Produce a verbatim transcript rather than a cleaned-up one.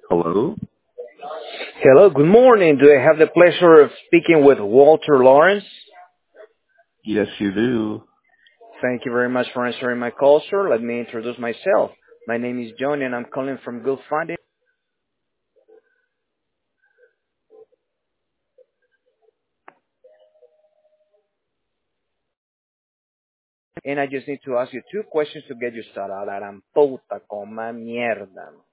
Hello? Hello, good morning. Do I have the pleasure of speaking with Walter Lawrence? Yes, you do. Thank you very much for answering my call, sir. Let me introduce myself. My name is Johnny, and I'm calling from Good Funding. And I just need to ask you two questions to get you started. Aram puta coma mierda.